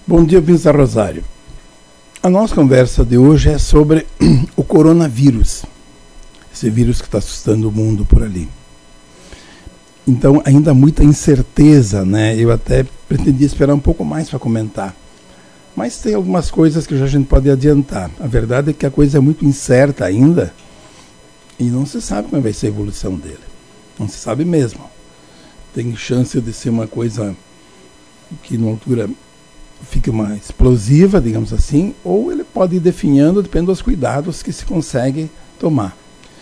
Bom dia, ouvintes da Rosário. A nossa conversa de hoje é sobre o coronavírus, esse vírus que está assustando o mundo por ali. Então, ainda há muita incerteza, né? Eu até pretendia esperar um pouco mais para comentar, mas tem algumas coisas que já a gente pode adiantar. A verdade é que a coisa é muito incerta ainda e não se sabe como vai ser a evolução dele. Não se sabe mesmo. Tem chance de ser uma coisa que, numa altura, fique uma explosiva, digamos assim, ou ele pode ir definhando, depende dos cuidados que se consegue tomar.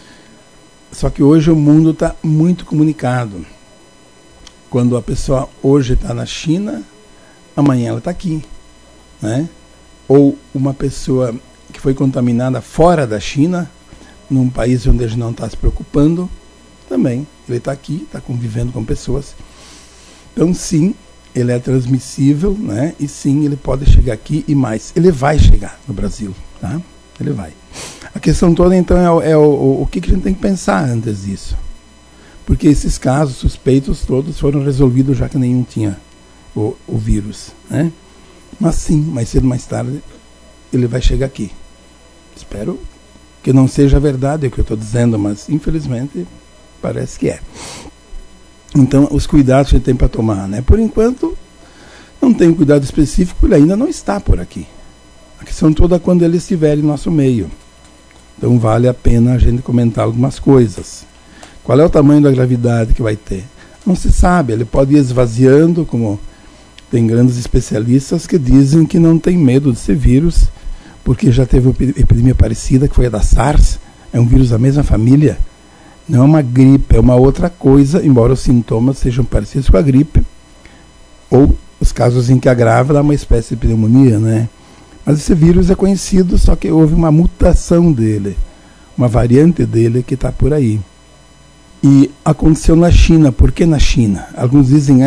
Só que hoje o mundo está muito comunicado. Quando a pessoa hoje está na China, amanhã ela está aqui, né? Ou uma pessoa que foi contaminada fora da China, num país onde a gente não está se preocupando, também ele está aqui, está convivendo com pessoas. Então, sim, ele é transmissível, né? E sim, ele pode chegar aqui e mais. Ele vai chegar no Brasil, tá? Ele vai. A questão toda, então, é o que a gente tem que pensar antes disso. Porque esses casos suspeitos todos foram resolvidos já que nenhum tinha o vírus, né? Mas sim, mais cedo ou mais tarde, ele vai chegar aqui. Espero que não seja verdade o que eu estou dizendo, mas infelizmente parece que é. Então, os cuidados que a gente tem para tomar, né? Por enquanto, não tem um cuidado específico, ele ainda não está por aqui. A questão toda é quando ele estiver em nosso meio. Então, vale a pena a gente comentar algumas coisas. Qual é o tamanho da gravidade que vai ter? Não se sabe, ele pode ir esvaziando, como tem grandes especialistas que dizem que não tem medo desse vírus, porque já teve uma epidemia parecida, que foi a da SARS, é um vírus da mesma família. Não é uma gripe, é uma outra coisa, embora os sintomas sejam parecidos com a gripe, ou os casos em que agrava dá uma espécie de pneumonia, né? Mas esse vírus é conhecido, só que houve uma mutação dele, uma variante dele que está por aí. E aconteceu na China. Por que na China? Alguns dizem,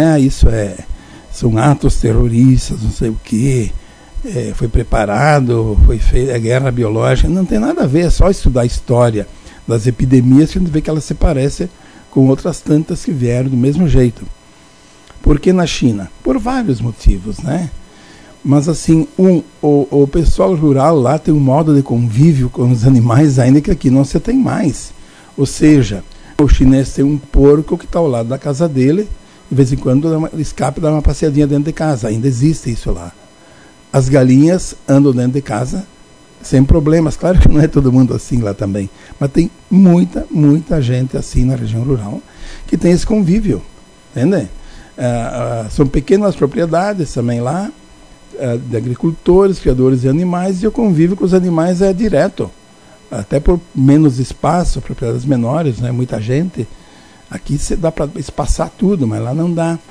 são atos terroristas, não sei o quê, foi preparado, foi feita guerra biológica. Não tem nada a ver, é só estudar a história das epidemias que a gente vê que elas se parecem com outras tantas que vieram do mesmo jeito. Por que na China? Por vários motivos, né? Mas assim, o pessoal rural lá tem um modo de convívio com os animais ainda que aqui não se tem mais. Ou seja, o chinês tem um porco que está ao lado da casa dele, de vez em quando ele escapa e dá uma passeadinha dentro de casa, ainda existe isso lá. As galinhas andam dentro de casa sem problemas. Claro que não é todo mundo assim lá também, mas tem muita gente assim na região rural que tem esse convívio, entende? São pequenas propriedades também lá, de agricultores, criadores de animais, e o convívio com os animais é direto, até por menos espaço, propriedades menores, né? Muita gente. Aqui dá para espaçar tudo, mas lá não dá.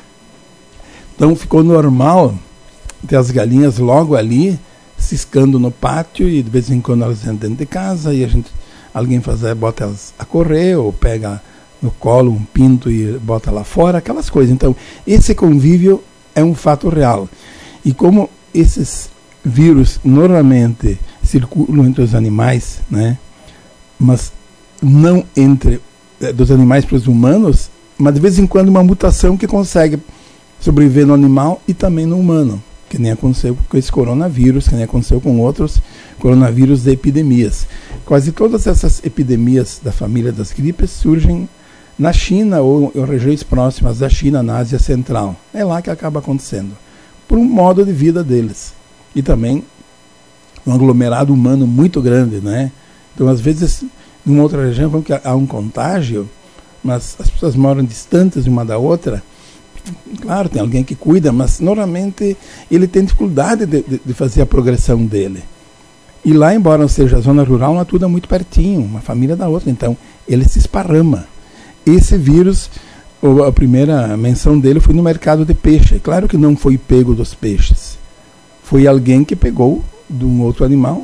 Então ficou normal ter as galinhas logo ali, ciscando no pátio, e de vez em quando elas entram dentro de casa, e alguém bota elas a correr, ou pega no colo um pinto e bota lá fora, aquelas coisas. Então, esse convívio é um fato real. E como esses vírus normalmente circulam entre os animais, né? Mas não entre dos animais para os humanos, mas de vez em quando uma mutação que consegue sobreviver no animal e também no humano, que nem aconteceu com esse coronavírus, que nem aconteceu com outros coronavírus de epidemias. Quase todas essas epidemias da família das gripes surgem na China ou em regiões próximas da China, na Ásia Central. É lá que acaba acontecendo, por um modo de vida deles. E também um aglomerado humano muito grande, né? Então, às vezes, numa outra região, há um contágio, mas as pessoas moram distantes uma da outra. Claro, tem alguém que cuida, mas normalmente ele tem dificuldade de fazer a progressão dele. E lá, embora seja a zona rural, lá tudo é muito pertinho, uma família da outra, então ele se esparrama. Esse vírus, a primeira menção dele foi no mercado de peixe. Claro que não foi pego dos peixes, foi alguém que pegou de um outro animal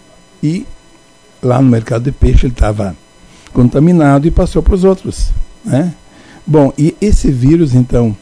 e lá no mercado de peixe ele estava contaminado e passou para os outros, né? Bom, e esse vírus, então,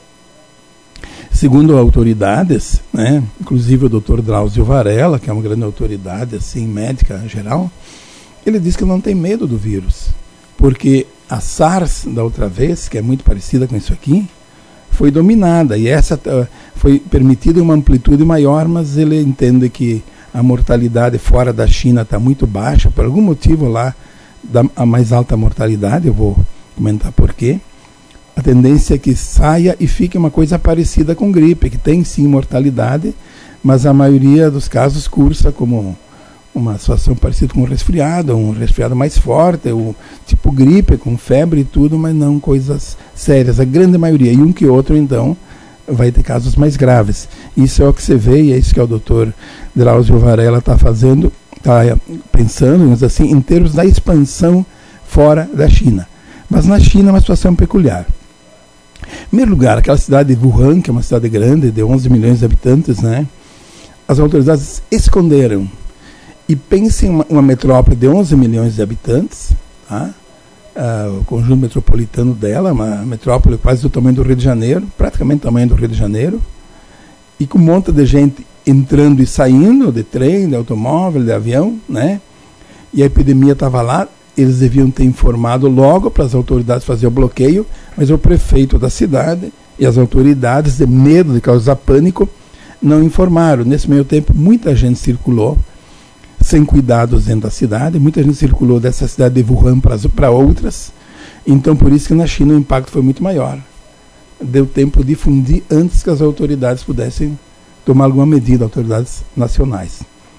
segundo autoridades, né, inclusive o Dr. Drauzio Varella, que é uma grande autoridade assim, médica geral, ele diz que não tem medo do vírus, porque a SARS da outra vez, que é muito parecida com isso aqui, foi dominada, e essa foi permitida uma amplitude maior, mas ele entende que a mortalidade fora da China está muito baixa, por algum motivo lá a mais alta mortalidade, eu vou comentar por quê. A tendência é que saia e fique uma coisa parecida com gripe, que tem sim mortalidade, mas a maioria dos casos cursa como uma situação parecida com um resfriado mais forte, ou tipo gripe, com febre e tudo, mas não coisas sérias, a grande maioria. E um que outro, então, vai ter casos mais graves. Isso é o que você vê, e é isso que o doutor Drauzio Varela está fazendo, está pensando, assim, em termos da expansão fora da China. Mas na China é uma situação peculiar. Em primeiro lugar, aquela cidade de Wuhan, que é uma cidade grande, de 11 milhões de habitantes, né? As autoridades esconderam. E pense em uma metrópole de 11 milhões de habitantes, tá? O conjunto metropolitano dela, uma metrópole quase do tamanho do Rio de Janeiro, praticamente do tamanho do Rio de Janeiro, e com um monte de gente entrando e saindo de trem, de automóvel, de avião, né? E a epidemia estava lá, eles deviam ter informado logo para as autoridades fazer o bloqueio, mas o prefeito da cidade e as autoridades, de medo de causar pânico, não informaram. Nesse meio tempo, muita gente circulou sem cuidados dentro da cidade, muita gente circulou dessa cidade de Wuhan para outras, então por isso que na China o impacto foi muito maior. Deu tempo de difundir antes que as autoridades pudessem tomar alguma medida, autoridades nacionais.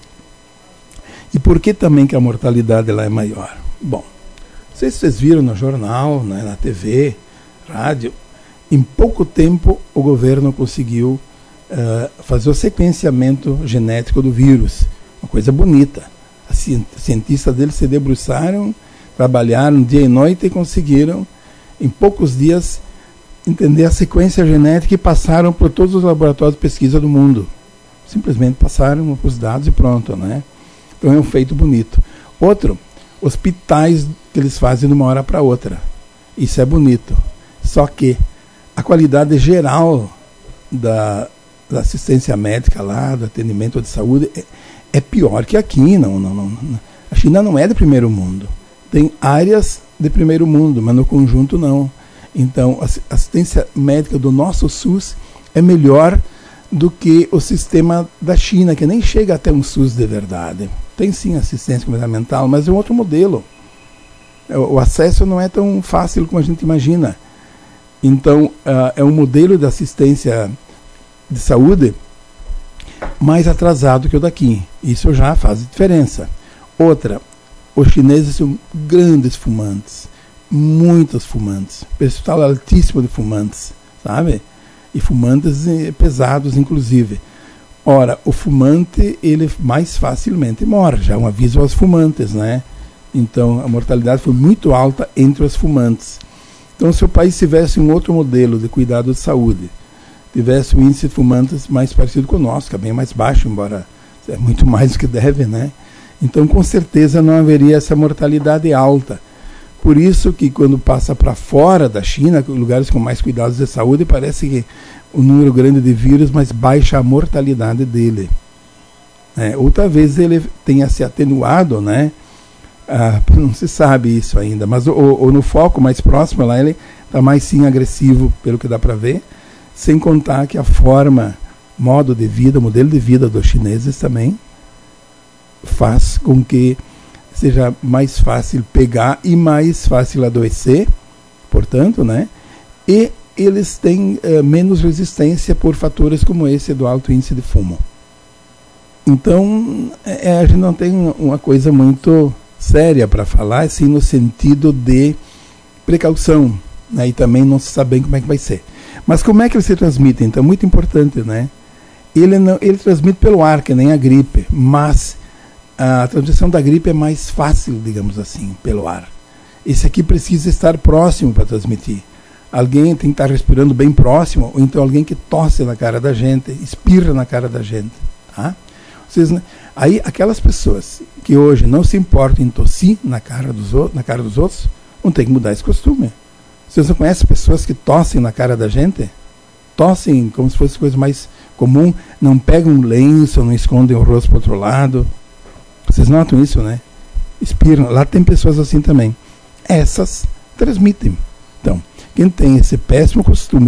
E por que também que a mortalidade lá é maior? Bom, não sei se vocês viram no jornal, né, na TV, rádio, em pouco tempo o governo conseguiu fazer o sequenciamento genético do vírus. Uma coisa bonita. Os cientistas deles se debruçaram, trabalharam dia e noite e conseguiram, em poucos dias, entender a sequência genética e passaram por todos os laboratórios de pesquisa do mundo. Simplesmente passaram os dados e pronto, né? Então é um feito bonito. Outro, hospitais que eles fazem de uma hora para outra. Isso é bonito. Só que a qualidade geral da assistência médica lá, do atendimento de saúde, é pior que aqui. A China não é de primeiro mundo. Tem áreas de primeiro mundo, mas no conjunto não. Então, a assistência médica do nosso SUS é melhor do que o sistema da China, que nem chega até um SUS de verdade. Tem sim assistência comportamental, mas é um outro modelo. O acesso não é tão fácil como a gente imagina. Então, é um modelo de assistência de saúde mais atrasado que o daqui. Isso já faz diferença. Outra, os chineses são grandes fumantes, muitos fumantes, percentual altíssimo de fumantes, sabe? E fumantes pesados, inclusive. Ora, o fumante, ele mais facilmente morre, já é um aviso aos fumantes, né? Então, a mortalidade foi muito alta entre os fumantes. Então, se o país tivesse um outro modelo de cuidado de saúde, tivesse um índice de fumantes mais parecido com o nosso, que é bem mais baixo, embora é muito mais do que deve, né? Então, com certeza, não haveria essa mortalidade alta. Por isso que, quando passa para fora da China, lugares com mais cuidados de saúde, parece que o número grande de vírus, mas baixa a mortalidade dele. Ou talvez ele tenha se atenuado, né? Não se sabe isso ainda, mas ou no foco mais próximo lá, ele está mais sim agressivo, pelo que dá para ver. Sem contar que a forma, modo de vida, modelo de vida dos chineses também faz com que seja mais fácil pegar e mais fácil adoecer, portanto, né? E eles têm menos resistência por fatores como esse do alto índice de fumo. Então, a gente não tem uma coisa muito séria para falar, assim, no sentido de precaução, né? E também não se sabe bem como é que vai ser. Mas como é que ele se transmite? Então, muito importante, né? Ele transmite pelo ar, que nem a gripe, mas a transmissão da gripe é mais fácil, digamos assim, pelo ar. Esse aqui precisa estar próximo para transmitir. Alguém tem que estar respirando bem próximo, ou então alguém que tosse na cara da gente, espirra na cara da gente. Tá? Aí, aquelas pessoas que hoje não se importam em tossir na cara dos outros, vão ter que mudar esse costume. Vocês não conhecem pessoas que tossem na cara da gente? Tossem como se fosse coisa mais comum, não pegam um lenço, não escondem o rosto para o outro lado. Vocês notam isso, né? Espirram. Lá tem pessoas assim também. Essas transmitem. Então, quem tem esse péssimo costume de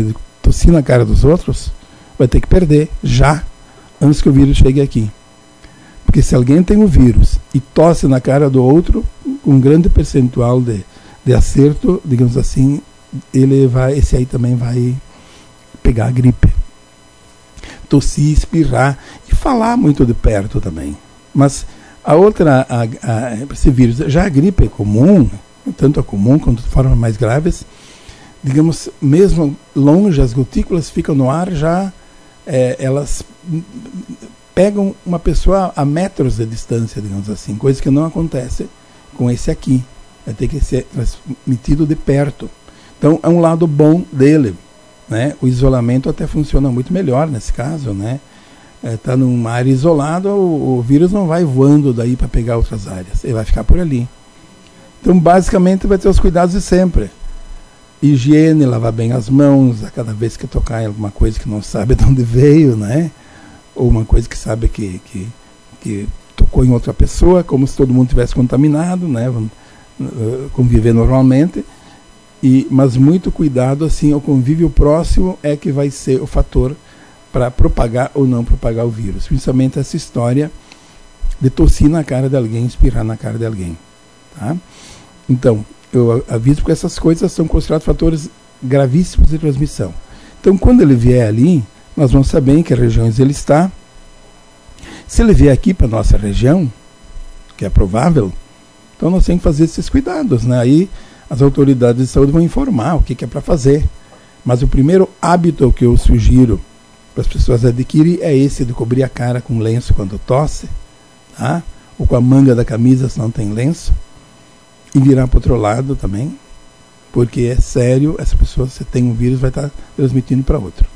tossir na cara dos outros, vai ter que perder já, antes que o vírus chegue aqui. Porque se alguém tem o vírus e tosse na cara do outro, um grande percentual de acerto, digamos assim, esse aí também vai pegar a gripe. Tossir, espirrar e falar muito de perto também. Mas a outra, esse vírus, já a gripe é comum, tanto a comum quanto de formas mais graves, digamos, mesmo longe, as gotículas ficam no ar, já elas pegam uma pessoa a metros de distância, digamos assim, coisa que não acontece com esse aqui. Vai ter que ser transmitido de perto. Então, é um lado bom dele, né? O isolamento até funciona muito melhor nesse caso, né? Tá numa área isolada, o vírus não vai voando daí para pegar outras áreas, ele vai ficar por ali. Então, basicamente, vai ter os cuidados de sempre. Higiene, lavar bem as mãos, a cada vez que tocar em alguma coisa que não sabe de onde veio, né? Ou uma coisa que sabe que tocou em outra pessoa, como se todo mundo tivesse contaminado, né? Conviver normalmente. Mas muito cuidado, assim, o convívio próximo é que vai ser o fator para propagar ou não propagar o vírus. Principalmente essa história de tossir na cara de alguém, espirrar na cara de alguém. Tá? Então, eu aviso que essas coisas são considerados fatores gravíssimos de transmissão. Então, quando ele vier ali, nós vamos saber em que regiões ele está. Se ele vier aqui para a nossa região, que é provável, então nós temos que fazer esses cuidados, né? Aí as autoridades de saúde vão informar o que é para fazer. Mas o primeiro hábito que eu sugiro para as pessoas adquirirem é esse de cobrir a cara com lenço quando tosse, tá? Ou com a manga da camisa se não tem lenço, e virar para o outro lado também, porque é sério, essa pessoa, se tem um vírus, vai estar transmitindo para outro.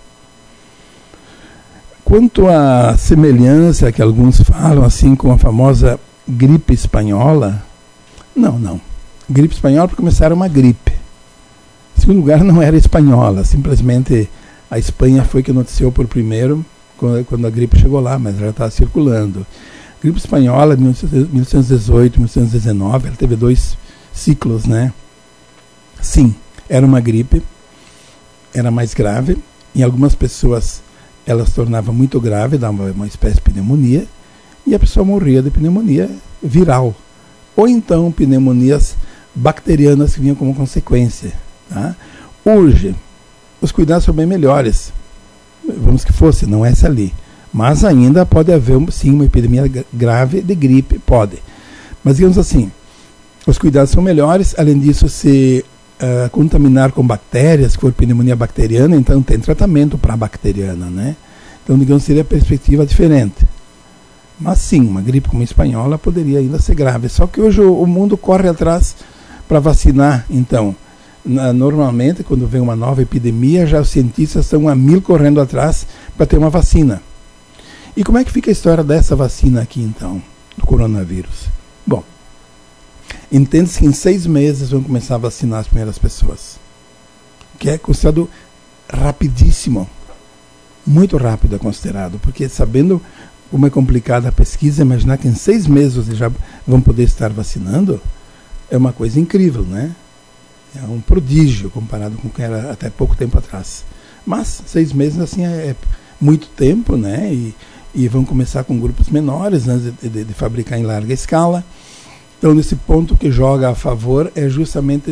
Quanto à semelhança que alguns falam assim com a famosa gripe espanhola, não. Gripe espanhola, para começar, era uma gripe. Em segundo lugar, não era espanhola, simplesmente a Espanha foi que noticiou por primeiro quando a gripe chegou lá, mas já estava circulando. A gripe espanhola, 1918, 1919, ela teve 2 ciclos, né? Sim, era uma gripe, era mais grave. Em algumas pessoas ela se tornava muito grave, dava uma espécie de pneumonia, e a pessoa morria de pneumonia viral. Ou então pneumonias bacterianas que vinham como consequência. Tá? Hoje, os cuidados são bem melhores. Vamos que fosse, não é essa ali. Mas ainda pode haver, sim, uma epidemia grave de gripe, pode. Mas, digamos assim, os cuidados são melhores. Além disso, se contaminar com bactérias, se for pneumonia bacteriana, então tem tratamento para a bacteriana, né? Então, digamos, seria a perspectiva diferente. Mas sim, uma gripe como a espanhola poderia ainda ser grave. Só que hoje o mundo corre atrás para vacinar. Então, normalmente, quando vem uma nova epidemia, já os cientistas estão a 1000 correndo atrás para ter uma vacina. E como é que fica a história dessa vacina aqui, então, do coronavírus? Bom, entende-se que em 6 meses vão começar a vacinar as primeiras pessoas. Que é considerado rapidíssimo. Muito rápido é considerado, porque sabendo como é complicada a pesquisa, imaginar que em 6 meses já vão poder estar vacinando, é uma coisa incrível, né? É um prodígio comparado com o que era até pouco tempo atrás. Mas 6 meses, assim, é muito tempo, né? E vão começar com grupos menores, né, de fabricar em larga escala. Então, nesse ponto que joga a favor é justamente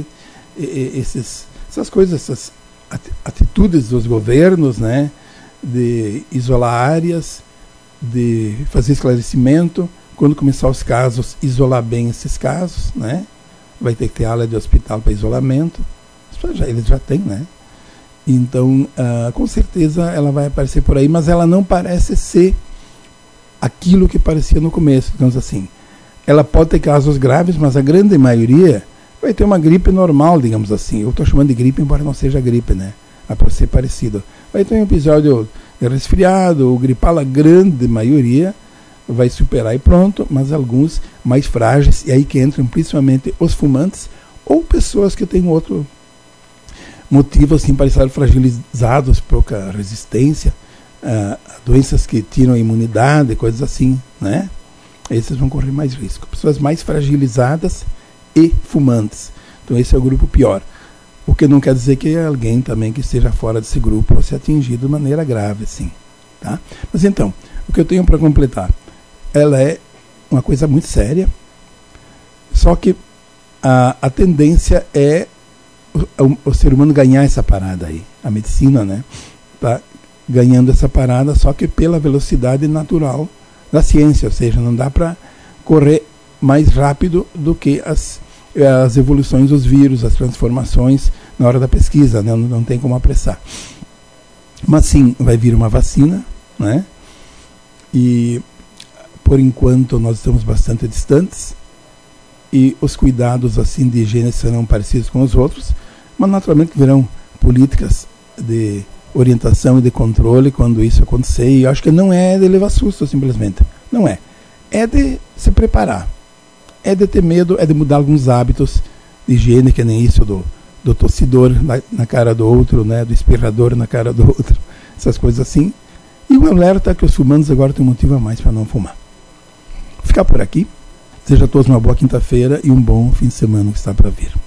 essas coisas, essas atitudes dos governos, né? De isolar áreas, de fazer esclarecimento, quando começar os casos, isolar bem esses casos, né? Vai ter que ter ala de hospital para isolamento, eles já têm, né? Então, com certeza ela vai aparecer por aí, mas ela não parece ser aquilo que parecia no começo, digamos assim. Ela pode ter casos graves, mas a grande maioria vai ter uma gripe normal, digamos assim. Eu estou chamando de gripe, embora não seja gripe, né? Mas pode ser parecido. Vai ter um episódio de resfriado ou gripal, a grande maioria vai superar e pronto, mas alguns mais frágeis, e aí que entram principalmente os fumantes ou pessoas que têm outro motivo assim para estar fragilizados, pouca resistência, doenças que tiram a imunidade, coisas assim, né? Esses vão correr mais risco. Pessoas mais fragilizadas e fumantes. Então esse é o grupo pior. O que não quer dizer que alguém também que esteja fora desse grupo vai ser atingido de maneira grave, assim, tá? Mas então, o que eu tenho para completar, ela é uma coisa muito séria, só que a tendência é o ser humano ganhar essa parada aí. A medicina, né, tá ganhando essa parada, só que pela velocidade natural da ciência, ou seja, não dá para correr mais rápido do que as evoluções dos vírus, as transformações na hora da pesquisa, né? Não tem como apressar. Mas sim, vai vir uma vacina, né? E por enquanto nós estamos bastante distantes e os cuidados assim de higiene serão parecidos com os outros, mas naturalmente virão políticas de orientação e de controle quando isso acontecer, e eu acho que não é de levar susto simplesmente, não é. É de se preparar, é de ter medo, é de mudar alguns hábitos de higiene, que nem isso do tossidor na cara do outro, né, do espirrador na cara do outro, essas coisas assim. E o alerta é que os fumantes agora têm motivo a mais para não fumar. Vou ficar por aqui. Desejo a todos uma boa quinta-feira e um bom fim de semana que está para vir.